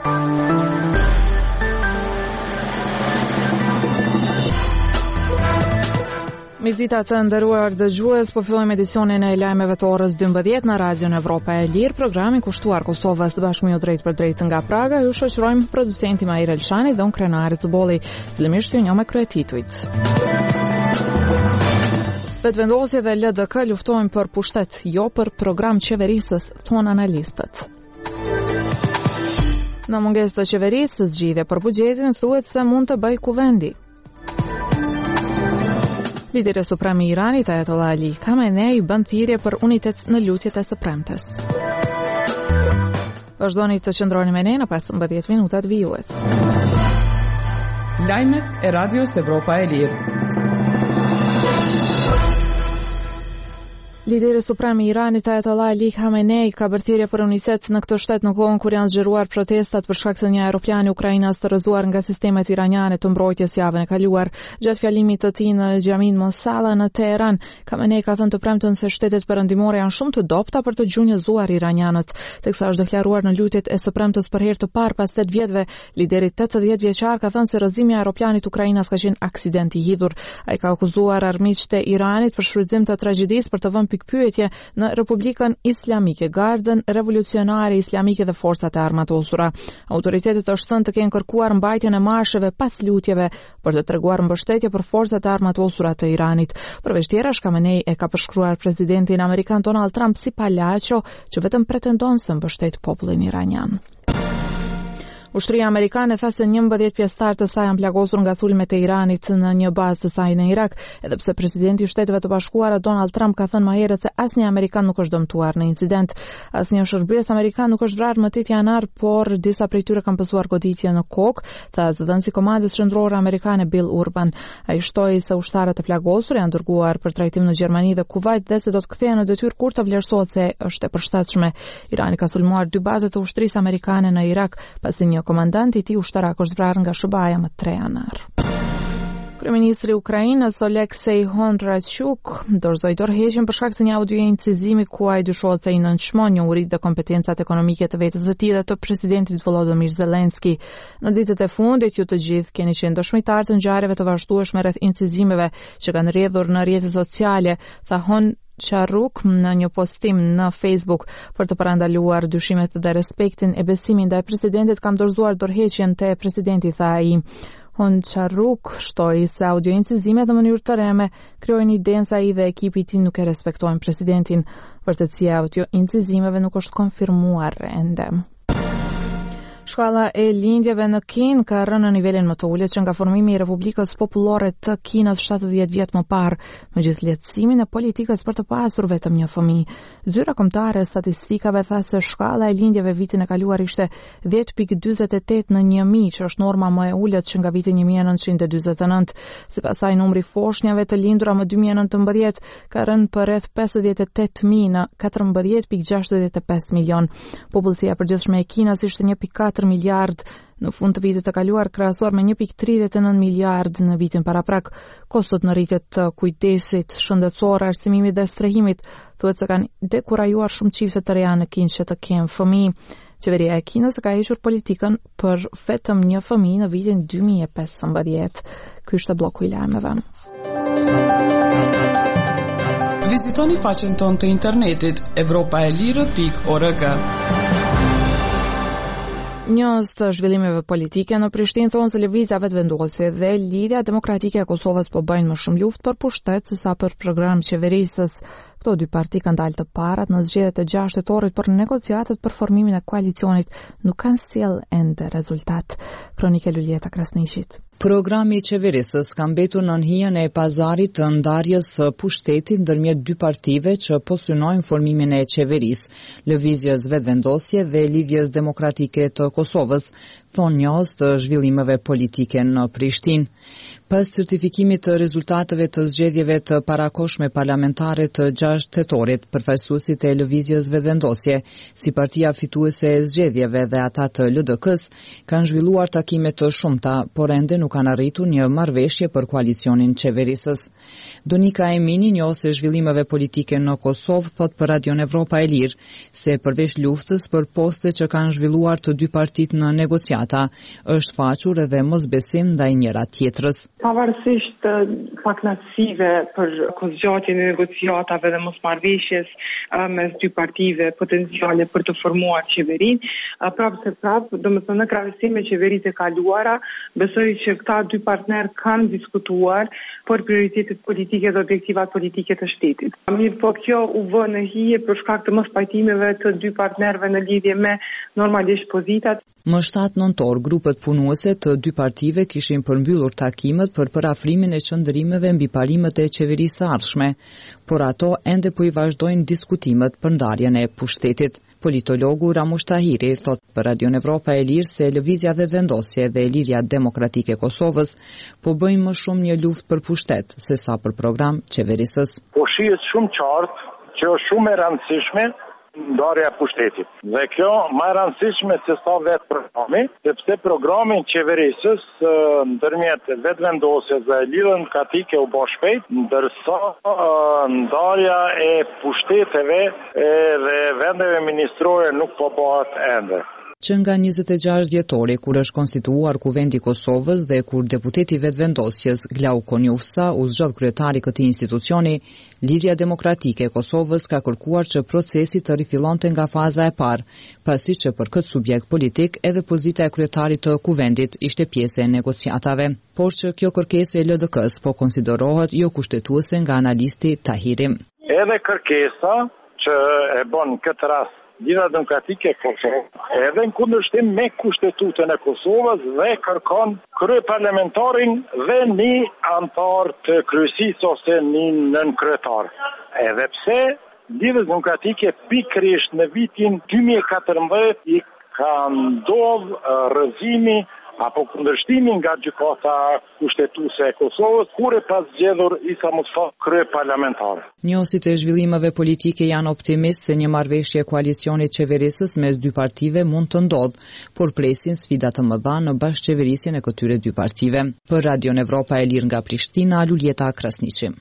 Mirëdita të nderuar dëgjues, po fillojmë edicionin e lajmeve të orës 12 në Radion Evropa e Lirë, programi kushtuar Kosovës bashkë me ju drejt për drejt nga Praga. Ju shoqërojmë producenti Mair Elshani dhe unë krenari Zbolli. Fillimisht ju njoh me kryetitujt. Vetëvendosje dhe LDK luftojnë për pushtet, jo për program qeverisës, thonë analistët. Në mungesë të qeverisë, zgjidhje për buxhetin thuhet se mund të bëjë kuvendi. Lideri suprem i Iranit, Ayatollah Ali Khamenei, bën thirrje për unitet në lutjet e së premtes. Vazhdoni të qëndroni me ne në 15 minutat vijues. Lajmet e Radios Evropa e Lirë. Lideri suprem i Iranit, Ayatollah Ali Khamenei, ka bërë thirrje për unitet në këtë shtet në kohën kur janë zgjeruar protestat për shkak të një aeroplani ukrainas të rrëzuar nga sistemet iraniane të mbrojtjes javën e kaluar. Gjatë fjalimit të tij në Xhamin Mosalla në Teheran, Khamenei ka thënë të premten se shtetet perëndimore janë shumë të dobta për të gjunjëzuar iranianët, teksa është deklaruar në lutjet e së premtes për herë të parë pas 8 vjetëve. Lideri 80 vjeçar ka thënë se rrëzimi i aeroplanit ukrainas ka qenë aksident i hidhur. Ai ka akuzuar armiqtë e Iranit për shfrytëzim të tragjedisë për të vënë pyetje në Republikën Islamike, Gardën Revolucionare Islamike dhe forcat e armatosura. Autoritetet është thënë të kenë kërkuar mbajtjen e marsheve pas lutjeve për të treguar mbështetje për forcat e armatosura të Iranit. Përveç tjerash, Khamenei e ka përshkruar presidentin amerikan Donald Trump si palaço që vetëm pretendon se mbështet popullin iranian. Ushtria amerikane tha se 11 pjesëtar të saj janë plagosur nga sulmet e Iranit në një bazë të saj në Irak, edhe pse presidenti i Shteteve të Bashkuara Donald Trump ka thënë më herët se asnjë amerikan nuk është dëmtuar në incident. Asnjë shërbyes amerikan nuk është vrarë më tetë janar, por disa prej tyre kanë pësuar goditje në kokë, tha zëdhënësi i komandës qendrore amerikane Bill Urban. Ai shtoi se ushtarët e plagosur janë dërguar për trajtim në Gjermani dhe Kuvajt dhe se do të kthehen në detyrë kur të vlerësohet se është e përshtatshme. Irani ka sulmuar 2 baze të ushtrisë amerikane në Irak, pasi një komandanti i tij ushtarak është vrarë nga SHBA-ja më 3 janar. Kryeministri i Ukrainës Oleksiy Hondrachuk dorëzoi dorëheqjen për shkak të një audio incizimi ku ai dyshohet se i nënçmon njohuritë dhe kompetencat ekonomike të vetes së tij dhe të presidentit Volodymyr Zelenski. Në ditët e fundit ju të gjithë keni qenë dëshmitar të ngjarjeve të vazhdueshme rreth incizimeve që kanë rrjedhur në rrjetet sociale, tha Hondrachuk në një postim në Facebook. Për të parandaluar dyshimet dhe respektin e besimin ndaj presidentit, kam dorëzuar dorëheqjen te presidenti, tha ai. Hondrachuk shtoi se audio incizimet në mënyrë të reme krijojnë idenë se ai dhe ekipi i tij nuk e respektojnë presidentin. Vërtetësia e audio incizimeve nuk është konfirmuar ende. Shkalla e lindjeve në Kinë ka rënë në nivelin më të ulët që nga formimi i Republikës Popullore të Kinës 70 vjet më parë, megjithëse lehtësimin e politikës për të pasur vetëm një fëmijë. Zyra kombëtare e statistikave tha se shkalla e lindjeve vitin e kaluar ishte 10.48 në 1000, që është norma më e ulët që nga viti 1949. Sipas saj, numri foshnjave të lindura më 2019 ka rënë për rreth 58.000 në 14.65 milion. Popullsia e përgjithshme e Kinës ishte 1.4 miliard në fund të vitit të kaluar, krahasuar me 1.39 miliard në vitin paraprak. Kostot në rritje të kujdesit shëndetësor, arsimimit dhe strehimit thuhet se kanë dekurajuar shumë çifte të reja në Kinë që të kenë fëmijë. Qeveria e Kinës ka hequr politikën për vetëm një fëmijë në vitin 2015. Ky është bloku i lajmeve. Vizitoni faqen tonë të internetit europaelire.org. Njës të zhvillimeve politike në Prishtinë thonë se lëvizja vetëvendosje dhe lidhja demokratike e Kosovës po bëjnë më shumë luftë për pushtet se sa për program qeverisës. Këto 2 parti kanë dalë të parat në zgjedhjet e 6 shtetorit për negociatat për formimin e koalicionit, nuk kanë sjell ende rezultat. Kronike Luljeta Krasniqit. Programi i qeverisës ka mbetur në hijen e pazarit të ndarjes së pushtetit ndërmjet 2 partive që po synojnë formimin e qeverisë, lëvizjes vetëvendosje dhe lidhjes demokratike të Kosovës, thonë njohës të zhvillimeve politike në Prishtinë. Pas certifikimit të rezultateve të zgjedhjeve të parakohshme parlamentare të 6 tetorit, përfaqësuesit e lëvizjes vetëvendosje, si partia fituese e zgjedhjeve dhe ata të LDK-s, kanë zhvilluar takime të shumta, por ende nuk kanë arritur një marrëveshje për koalicionin qeverisës. Donika Emini, njëse zhvillimeve politike në Kosovë, thot për Radion Evropa e Lirë se përveç luftës për poste që kanë zhvilluar të dy partit në negociata, është faqur edhe mosbesim ndaj njëra tjetrës. Pavarësisht paknaqësive për kozgjatjen e negociatave dhe mosmarrëveshjes mes dy partive potenciale për të formuar qeverinë, domethënë në krahasim me qeveritë e kaluara, besoj që këta dy partner kanë diskutuar për prioritetet politike dhe objektivat politike të shtetit. Mirë, po kjo u vë në hije për shkak të mospajtimeve të dy partnerëve në lidhje me normalisht pozitat. Më 7 nëntor, grupet punuese të dy partive kishin përmbyllur takimet për parafrimin e qëndërimeve mbi parimet e qeverisë së ardhshme, por ato ende po I vazhdojnë diskutimet për ndarjen e pushtetit. Politologu Ramush Tahiri thot për Radion Evropa e Lirë se lëvizja vetëvendosje dhe Liria Demokratike e Kosovës po bëjnë më shumë një luftë për pushtet se sa për program qeverisës. Po shihet shumë qartë që është shumë e rëndësishme ndarja e pushtetit. Dhe kjo më e rëndësishme se sa vetë programi, sepse programin qeverisës ndërmjet vetëvendosjes dhe Lirën Demokratike u bë shpejt, ndërsa ndarja e pushteteve dhe vendeve ministrore nuk po bëhet ende. Që nga 26 dhjetori, kur është konstituar Kuvendi I Kosovës dhe kur deputeti vetëvendosjes Glauko Njufsa u zgjodh kryetari këtij institucioni, Liria Demokratike e Kosovës ka kërkuar që procesi të rifillonte nga faza e parë, pasi që për këtë subjekt politik edhe pozita e kryetarit të Kuvendit ishte pjesë e negociatave, por që kjo kërkesë e LDK-s po konsiderohet jo kushtetuese nga analisti Tahiri. Edhe kërkesa që e bën këtë rast Liria Demokratike e Kosovës, edhe në kundërshtim me Kushtetutën e Kosovës dhe kërkon kryeparlamentarin dhe një antar të kryesisë ose një nënkryetar. Edhe pse Liria Demokratike pikërisht në vitin 2014 I ka ndodhur rrëzimi apo kundërshtimi nga gjykata kushtetuese e Kosovës, kur e pas zgjedhur Isa Mustafa kryeparlamentar. Njohësit e zhvillimeve politike janë optimist se një marrëveshje koalicionit qeverisës mes dy partive mund të ndodhë, por presin sfida të mëdha në bashkëqeverisjen e këtyre dy partive. Për Radion Evropa e Lirë nga Prishtina, Luljeta Krasniqi.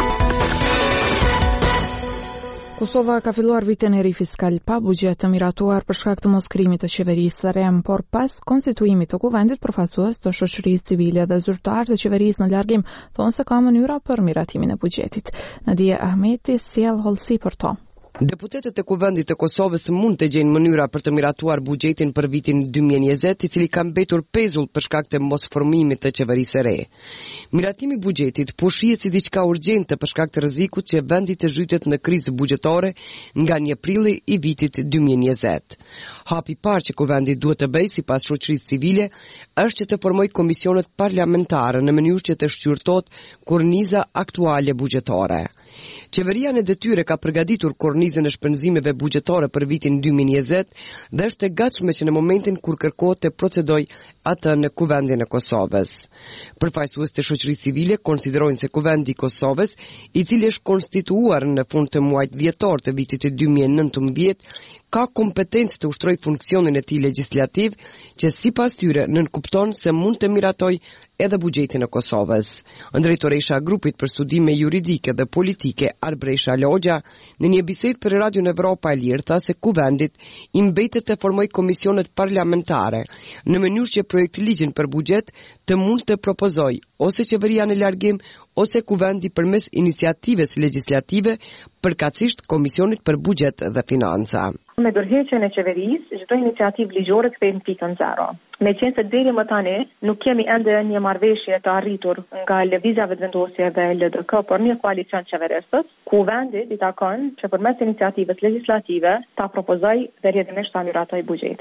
Kosova ka filluar vitin e ri fiskal pa buxhet të miratuar për shkak të moskrimit të qeverisë së re, por pas konstituimit të kuvendit, përfaqësues të shoqërisë civile dhe zyrtar të qeverisë në largim thonë se ka mënyra për miratimin e buxhetit. Nadia Ahmeti sjell hollësi për to. Deputetët e Kuvendit të Kosovës mund të gjejnë mënyra për të miratuar buxhetin për vitin 2020, I cili ka mbetur pezull për shkak të mosformimit të qeverisë së re. Miratimi I buxhetit po shihet si diçka urgjente për shkak të rrezikut që vendi të zhytet në krizë buxhetare nga 1 prilli I vitit 2020. Hapi I parë që Kuvendi duhet të bëjë sipas shoqërisë civile është që të formojë komisionet parlamentare në mënyrë që të shqyrtohet korniza aktuale buxhetare. Qeveria në detyre ka përgatitur kornizën e shpenzimeve buxhetare për vitin 2020 dhe është e gatshme që në momentin kur kërkohet të procedojë atë në Kuvendin e Kosovës. Përfaqësues të shoqërisë civile konsiderojnë se Kuvendi I Kosovës, I cili është konstituar në fund të muajit dhjetor të vitit 2019, ka kompetencë të ushtrojë funksionin e tij legjislativ, që sipas tyre nënkupton se mund të miratoj edhe buxhetin e Kosovës. Drejtoresha e grupit për studime juridike dhe politike Arbresha Logja në një bisedë për Radion Evropa e Lirë tha se Kuvendit I mbetet të formojë komisionet parlamentare në mënyrë që projekt ligjin për buxhet të mund të propozojë ose qeveria në largim ose Kuvendi përmes iniciatives legjislative, përkatësisht Komisionit për Buxhet dhe Financa. Me dorëheqjen e qeverisë, çdo iniciativë ligjore kthehet në pikën zero. Me qenë se deri më tani nuk kemi ende një marrëveshje të arritur nga lëvizja vetëvendosje dhe LDK për një koalicion qeverisës, Kuvendit I takon që përmes iniciativës legjislative ta propozojë dhe rrjedhimisht ta miratoj buxhetin.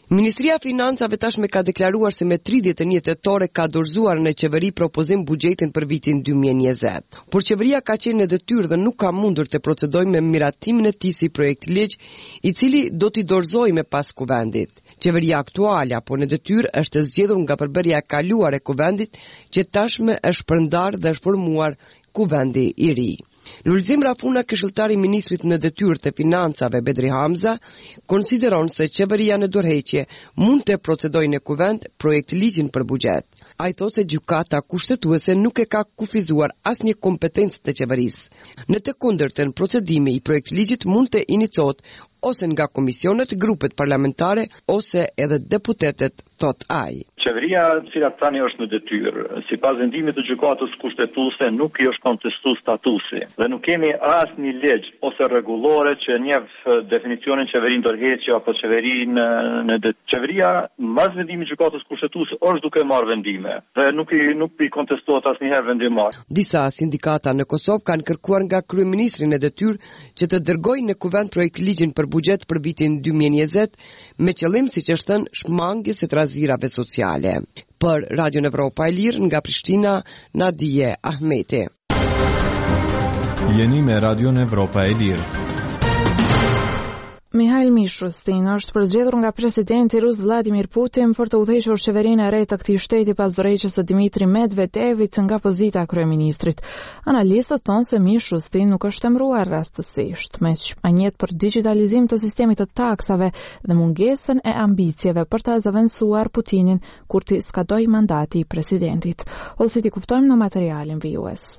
Ministria e Financave tashme ka deklaruar se me 31 tetore ka dorëzuar në qeveri propozim buxhetin për vitin 2020. Por qeveria ka qenë në detyrë dhe nuk ka mundur të procedojë me miratimin e tij si projekt ligj, i cili do t'i dorëzojë me pas kuvendit. Qeveria aktuale apo në detyrë është zgjedhur nga përbërja e kaluar e kuvendit, që tashme është prandar dhe është formuar kuvendi i ri. Lulzim Rafuna, këshilltari i ministrit në detyrë të financave Bedri Hamza, konsideron se qeveria në dorëheqje mund të procedojë në kuvend projekt ligjin për buxhet. Ai thotë se gjykata kushtetuese nuk e ka kufizuar asnjë kompetencë të qeverisë. Në të kundërtën, procedimi i projekt ligjit mund të iniciohet ose nga komisionet, grupet parlamentare ose edhe deputetët, thot ai. Qeveria, cila tani është në detyrë, sipas vendimit të gjykatës kushtetuese, nuk i është kontestuar statusi dhe nuk kemi asnjë ligj ose rregullore që njeh definicionin qeverinë dorëheqje apo qeverinë në detyrë. Qeveria, mbas vendimit të gjykatës kushtetuese, është duke marrë vendime dhe nuk i kontestohet asnjëherë vendim marrë. Disa sindikata në Kosovë kanë kërkuar nga kryeministri në detyrë që të dërgojë në kuvend projekt ligjin për buxhet për vitin 2020 me qëllim, siç është thënë, shmangjes së trazirave sociale. Për Radio Evropa e Lirë nga Prishtina, Nadije Ahmeti. Jeni me Radio Evropa e Lirë. Mihail Mishustin është përzgjedhur nga presidenti rus Vladimir Putin për të udhëhequr qeverinë e re të këtij shteti pas dorëheqjes së Dmitri Medvedevit nga pozita e kryeministrit. Analistët thonë se Mishustin nuk është emëruar rastësisht, me shpënjet për digitalizim të sistemit të taksave dhe mungesën e ambicieve për të zëvendësuar Putinin kur t'i skadoj mandati i presidentit. Ose ti kuptojmë në materialin vijues.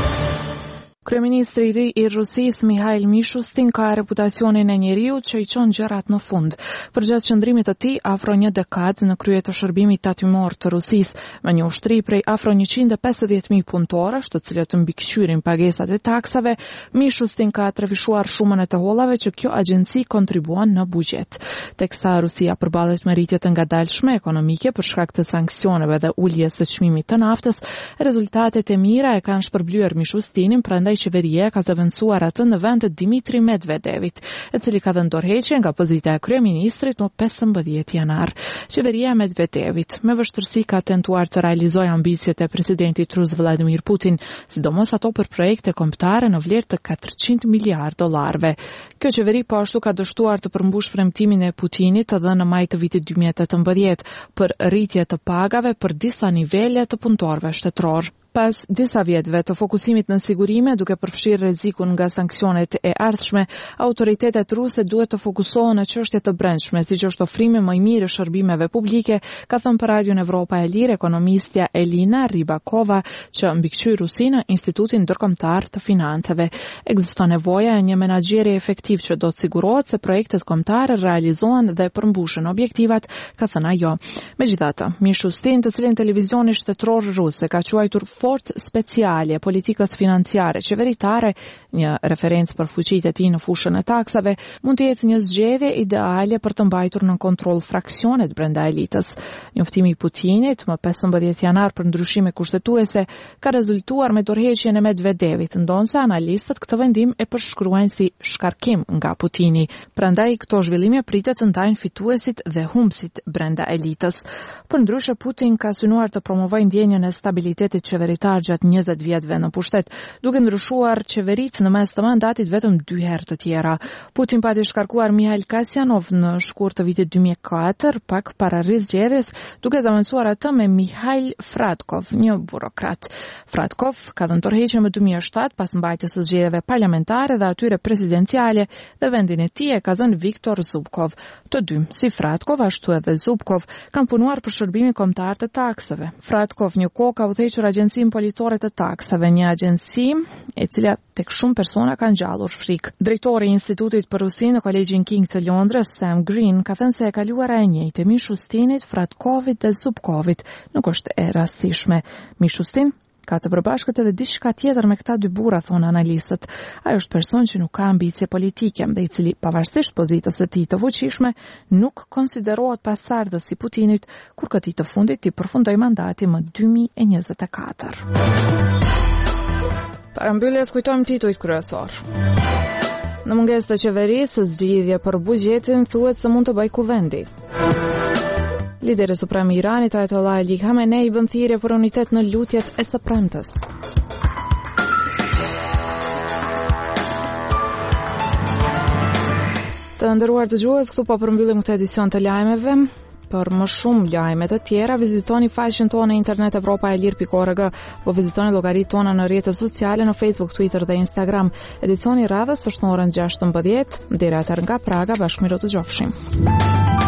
Kryeministri i ri i Rusisë Mihail Mishustin ka reputacionin e njeriut që i çon gjërat në fund. Përgjatë qëndrimit të tij afro një dekadë në krye të shërbimit tatimor të Rusisë, me një ushtri prej afro 150.000 punëtorësh, të cilët mbikëqyrin pagesat e taksave, Mishustin ka trefishuar shumën e të hollave që kjo agjenci kontribuon në buxhet. Teksa Rusia përballet me rritje të ngadalshme ekonomike për shkak të sanksioneve dhe uljes së çmimit të naftës, rezultatet e mira e kanë shpërblyer Mishustinin, prandaj qeveria ka zëvendësuar atë në vend të Dmitri Medvedevit, e cili ka dhënë dorëheqje nga pozita e kryeministrit më 15 janar. Qeveria e Medvedevit me vështirësi ka tentuar të realizojë ambicjet e presidentit rus Vladimir Putin, sidomos ato për projekte kombëtare në vlerë të $400 miliardë. Kjo qeveri po ashtu ka dështuar të përmbush premtimin e Putinit të dhënë në maj të vitit 2018 për rritje të pagave për disa nivele të punëtorëve shtetëror. Pas disa vjetëve të fokusimit në sigurime, duke përfshirë rrezikun nga sanksionet e ardhshme, autoritetet ruse duhet të fokusohen në çështje të brendshme, siç është ofrimi më i mirë i shërbimeve publike, ka thënë për Radio Evropa e Lirë ekonomistja Elina Rybakova, që mbikëqyr Rusinë në Institutin Ndërkombëtar të Financave. Ekziston nevoja e një menaxheri efektiv që do të sigurohet se projektet kombëtare realizohen dhe përmbushen objektivat, ka thënë ajo. Megjithatë, Mishustin, të cilin televizioni shtetëror rus e ka quajtur fort speciale politikës financiare qeveritare, një referencë për fuqitë e tij në fushën e taksave, mund të jetë një zgjedhje ideale për të mbajtur në kontroll fraksionet brenda elitës. Njoftimi i Putinit më 15 janar për ndryshime kushtetuese ka rezultuar me dorëheqjen e Medvedevit, ndonse analistët këtë vendim e përshkruajnë si shkarkim nga Putini. Prandaj këto zhvillime pritet të ndajnë fituesit dhe humbësit brenda elitës. Përndryshe, Putin ka synuar të promovojë ndjenjën e stabilitetit qeveritar gjatë 20 vjetëve në pushtet, duke ndryshuar qeverisë në mes të mandatit vetëm 2 herë të tjera. Putin pati shkarkuar Mikhail Kasyanov në shkurt të vitit 2004, pak para rizgjedhjes, duke zëvendësuar atë me Mikhail Fradkov, një burokrat. Fradkov ka dhënë dorëheqje në 2007 pas mbajtjes së zgjedhjeve parlamentare dhe atyre presidenciale, dhe vendin e tij e ka dhënë Viktor Zubkov. Të dy, si Fradkov ashtu edhe Zubkov, kanë punuar për shërbimin kombëtar të taksave. Fradkov një kohë ka udhëhequr Agjencinë Policore të Taksave, një agjenci e cila tek shumë persona kanë ngjallur frikë. Drejtori i Institutit për Rusinë në Kolegjin King's të Londrës, Sam Green, ka thënë se e kaluara e njëjtë Mishustinit, Fradkovit dhe Zubkovit nuk është e rastishme. Mishustin ka të përbashkët edhe diçka tjetër me këta dy burra, thonë analistët. Ai është person që nuk ka ambicie politike dhe i cili, pavarësisht pozitës së tij të fuqishme, nuk konsiderohet pasardhës si Putinit, kur këtij të fundit i përfundoi mandati më 2024. Para mbylljes kujtojmë titujt kryesor. Në mungesë të qeverisë, zgjidhje për buxhetin thuhet se mund të bëjë kuvendi. Lideri suprem I Iranit Ayatollah Ali Khamenei bën thirrje për unitet në lutjet e së premtes. Të nderuar dëgjues, këtu po përmbyllim këtë edicion të lajmeve. Për më shumë lajme të tjera, vizitoni faqen tonë në internet evropaelir.org, po vizitoni llogaritë tona në rrjetet sociale në Facebook, Twitter dhe Instagram. Edicioni I radhës është në orën 16:00. Deri atëherë nga Praga, bashkëmirë të dëgjofshim.